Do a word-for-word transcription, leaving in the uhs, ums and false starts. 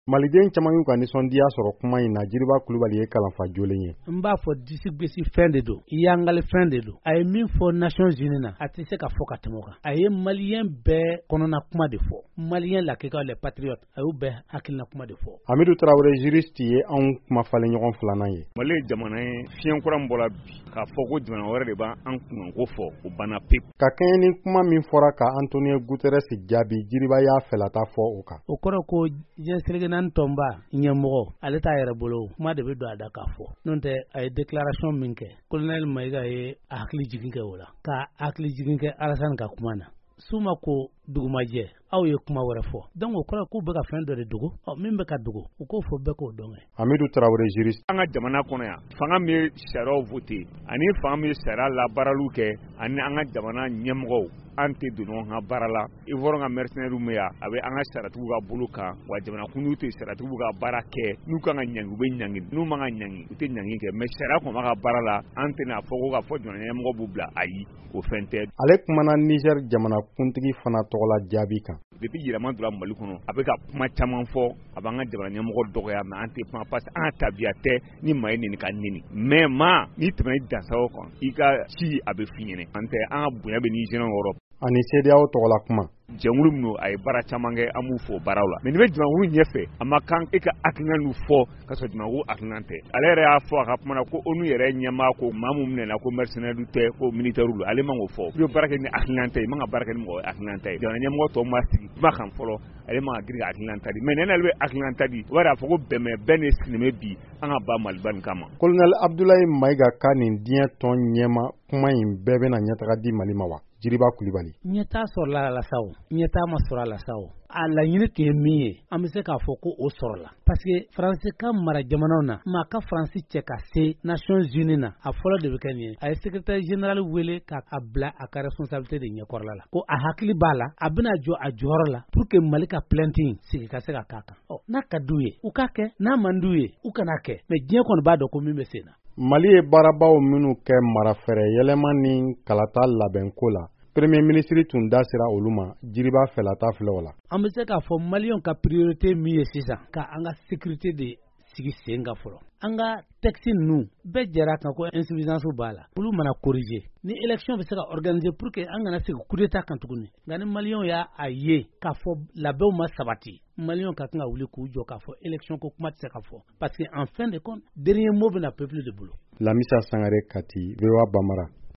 Maliden caman y'u ka nisɔndiya sɔrɔ kuma in na Jiriba Kulibali ye kalanfa jolen ye. N b'a fɔ disi gosi fɛn de don, yangali fɛn de don. A ye min fɔ Nations Unies na, a tɛ se ka fɔ ka tɛmɛ o kan. A ye malien bɛɛ kɔnɔna kuma de fɔ. Malien lakikaw les patriotes a y'u bɛɛ hakilina kuma de fɔ. Hamidou Traoré juriste ye anw kuma falen ɲɔgɔn filanan ye. Mali jamana ye fiɲɛ kura min bɔra bi k'a fɔ ko jamana wɛrɛ de b'an kunkanko fɔ o banna pewu. Ka kɛɲɛ ni kuma min fɔra ka Antonio Guterres jaabi, Jiriba y'a fɛlata fɔ o kan. O kɔrɔ ko Jɛnsirigenan tɔnba ɲɛmɔgɔ ale t'a yɛrɛ bolo kuma de bɛ don a da k'a fɔ. N'o tɛ a ye déclaration min kɛ, Colonel Maïga ye a hakili jigin kɛ o la, ka hakili jigin kɛ Alassane ka kuma na. Suma ko dugumajɛ aw ye kuma wɛrɛ fɔ. Donc o kɔrɔ k'u bɛ ka fɛn dɔ de dogo, ɔ min bɛ ka dogo u k'o fɔ bɛɛ k'o dɔn. Hamidou Traoré juriste. An ka jamana kɔnɔ yan fanga min ye sariyaw voté ani fanga min ye sariya labaaraliw kɛ ani an ka jamana ɲɛmɔgɔw an tɛ don ɲɔgɔn ka baara la. Ivoire ka mercenaires min yan a bɛ an ka saratigiw ka bolo kan wa jamana kuntigiw tɛ saratigiw ka baara kɛ. N'u kan ka ɲangi u bɛ ɲangi, n'u man ka ɲangi u tɛ ɲangi kɛ. Mais sariya kɔni b'a ka baara la an tɛna fɔ ko ka fɔ jamana ɲɛmɔgɔ b'u bila ayi o fɛn tɛ. Ale kumana Niger jamana kuntigi fana tɔgɔ la jaabi kan. Depuis yɛlɛma donna Mali kɔnɔ a bɛ ka kuma caman fɔ a b'an ka jamana ɲɛmɔgɔ dɔgɔya mais an tɛ kuma parce que an ka tabiya tɛ ni maa ye nin ka nini. Mais maa n'i tɛmɛna dansago kan i ka ci a bɛ f'i ɲɛna. An tɛ an ka bonya bɛ Nigériens yɔrɔ. Ani C E D E A O tɔgɔla kuma. Jɛnkulu minnu a ye baara caman kɛ an b'u fo baaraw la. Mais n'i bɛ jamakulu ɲɛfɛ a ma kan e ka hakilina ninnu fɔ ka sɔrɔ jamakulu hakilina tɛ. Ale yɛrɛ y'a fɔ a ka kuma na ko O N U yɛrɛ ɲɛmaa ko maa mun minɛna ko mercenaires tɛ ko militaires don ale man k'o fɔ. I bɛ baara kɛ ni hakilina tɛ, i man ka baara kɛ ni mɔgɔ hakilina tɛ. Jamana ɲɛmɔgɔ tɔw ma sigi kuma kan fɔlɔ ale man ka girin ka hakilina ta di. Mais n'ale bɛ hakilina ta di o b'a fɔ ko bɛnbɛn bɛɛ ne sigilen bɛ bi an ka ba Maliba nin kama. Colonel Abdoulaye Maïga ka nin diɲɛ tɔn ɲɛma kuma in bɛɛ bɛna ɲɛtaga di Mali ma wa? Jiriba Kulibali. Ɲɛtaa sɔrɔla a la sa o, ɲɛtaa ma sɔrɔ a la sa o. A laɲini tun ye min ye an bɛ se k'a fɔ ko o sɔrɔla parce que Faransi ka mara jamanaw na maa ka Faransi cɛ ka se Nations Unies na a fɔlɔ de bɛ kɛ nin ye. A ye secrétaire général wele k'a bila a ka responsabilité de ɲɛkɔrɔla la ko a hakili b'a la a bɛna jɔ a jɔyɔrɔ la pour que Mali ka plainte in sigi ka se ka k'a kan. Ɔ n'a ka d'u ye u k'a kɛ, n'a man d'u ye u kana kɛ, mais diɲɛ kɔni b'a dɔn ko min bɛ sen na. Mali ye baarabaw minnu kɛ mara fɛrɛ yɛlɛma ni kalata labɛnko la. Premier ministre tun da sera olu ma, Jiriba fɛlata filɛ o la. An bɛ se k'a fɔ Maliens ka priorité min ye sisan ka an ka sécurité de sigi sen kan fɔlɔ. An ka texte ninnu bɛɛ jɛra kan ko insuffisance b'a la. Olu mana corriger ni élection bɛ se ka organiser pour que an kana segin coup d'état kan tuguni. Nka ni Maliens y'a a ye k'a fɔ labɛnw ma sabati, Maliens ka kan ka wuli k'u jɔ k'a fɔ élection ko kuma tɛ se ka fɔ parce que en fin de compte dernier mot bɛna peuple de bolo. Lamisa Sangare Kati, V O A Bamara.